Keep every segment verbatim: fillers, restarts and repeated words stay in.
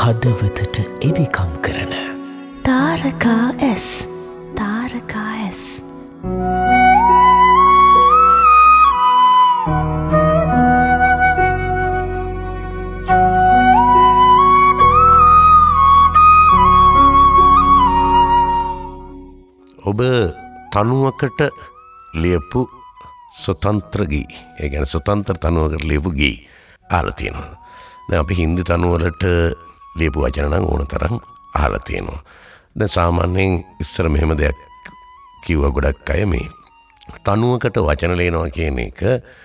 හදවතට එබිකම් කරන තාරකා ඇස් තාරකා ඇස් ඔබ තනුවකට ලියපු ස්වතන්ත්‍ර ගී, ඒ කියන්නේ ස්වතන්ත්‍ර තනුවකට ලියපු ගී අහලා තියෙනවා. දැන් අපි හින්දි තනුවලට ලියපු වචන නම් ඕන තරම් අහලා තියෙනවා. දැන් සාමාන්‍යයෙන් ඉස්සර මෙහෙම දෙයක් කිව්වා ගොඩක් අය, මේ තනුවකට වචන ලියනවා කියන එක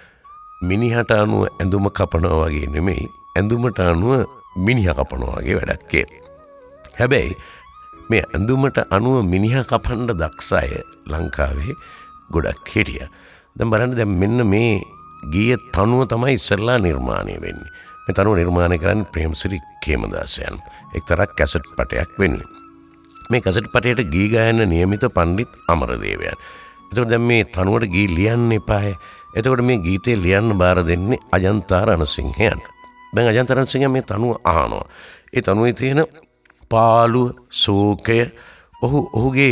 මිනිහට අනුව ඇඳුම කපනවා වගේ නෙමෙයි, ඇඳුමට අනුව මිනිහා කපනවා වගේ වැඩක් කියලා. හැබැයි මේ ඇඳුමට අනුව මිනිහා කපන්න දක්ෂ අය ලංකාවේ ගොඩක් හිටියා. දැන් බලන්න, දැන් මෙන්න මේ ගීය තනුව තමයි ඉස්සරලා නිර්මාණය වෙන්නේ. මේ තනුව නිර්මාණය කරන්නේ ප්‍රේමසිරි කේමදාසයන් එක්තරා කැසට් පටයක් වෙනුවෙන්. මේ කැසට් පටයට ගී ගායන නියමිත පණ්ඩිත් අමරදේවයන්. එතකොට දැන් මේ තනුවට ගී ලියන්න එපාය. එතකොට මේ ගීතේ ලියන්න බාර දෙන්නේ අජන්තා රණසිංහයන්. දැන් අජන්තා රණසිංහයන් මේ තනුව අහනවා. ඒ තනුවේ තියෙන පාළුව, ශෝකය ඔහු ඔහුගේ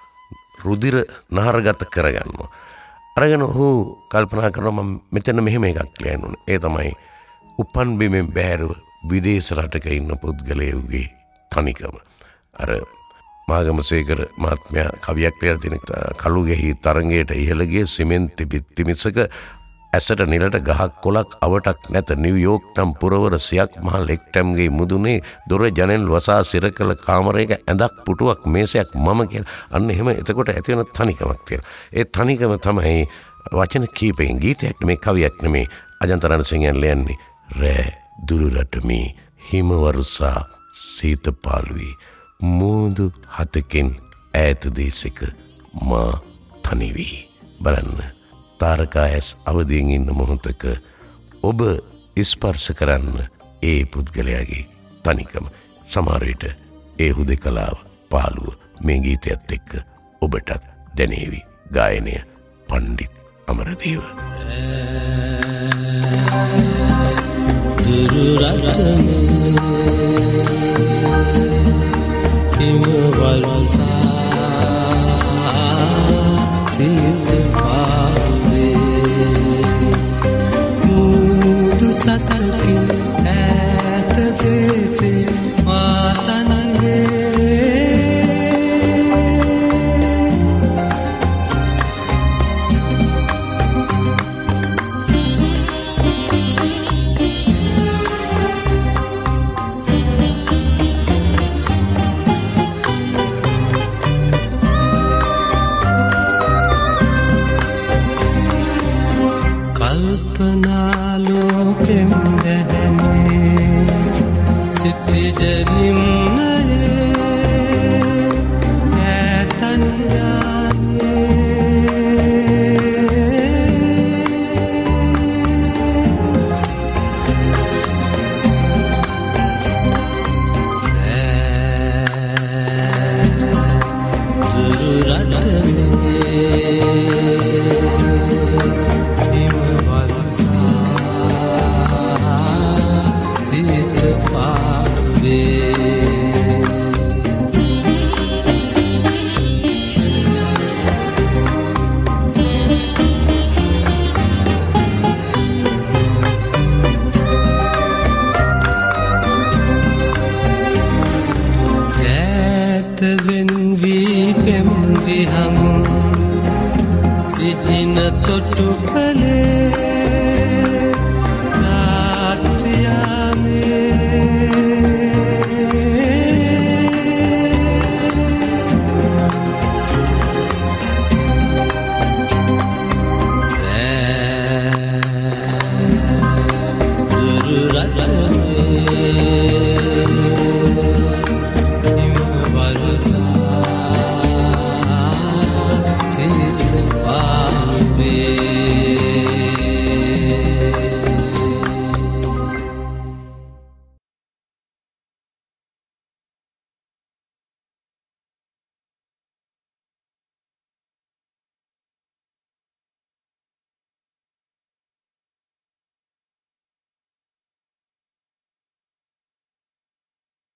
රුධිර නහරගත කරගන්නවා. අරගෙන ඔහු කල්පනා කරනවා මම මෙතන මෙහෙම එකක් ලියන්න ඕනේ. ඒ තමයි උපන් බිමෙන් බැහැරව විදේශ රටක ඉන්න පුද්ගලයෙකුගේ තනිකම. අර මාගමසේකර මහත්මයා කවියක් ලියලා තියෙන කළුගෙහි තරංගයට ඉහළ ගිය සිමෙන්ති බිත්ති මිසක ඇසට නිලට ගහක් කොලක් අවටක් නැත නිව්යෝක් නම් පුරවර සියක් මහ ලෙක්ටම්ගේ මුදුනේ දොර ජනෙල් වසා සිර කළ කාමරයක ඇඳක් පුටුවක් මේසයක් මම කියලා. අන්න එහෙම එතකොට ඇති වෙන තනිකමක් තියෙනවා. ඒ තනිකම තමයි වචන කීපයෙන් ගීතයක් නෙමේ, කවියක් නෙමේ. අජන්තා රණසිංහයන් ලියන්නේ රෑ දුරු රට මේ හිම වර්ෂා සීත පාළුවේ මෝදු හතකින් ඈත දේශක මා තනි වී. බලන්න, තාරකා ඇස් අවදියෙන් ඉන්න මොහොතක ඔබ ස්පර්ශ කරන්න ඒ පුද්ගලයාගේ තනිකම. සමහර විට ඒ හුදෙකලාව, පාළුව මේ ගීතයත් එක්ක ඔබටත් දැනේවි. ගායනය පණ්ඩිත් අමරදේව. දුරු රටනේ හිම වර්ෂා සීත සතකින් ඈත දේශේ මා තනි වේ. කල්පනා ලෝකෙම් දැහැනේ සිතිජ නිම්නයේ ඈතනියානේ දුරු රටනේ සිහින තොටු කලේ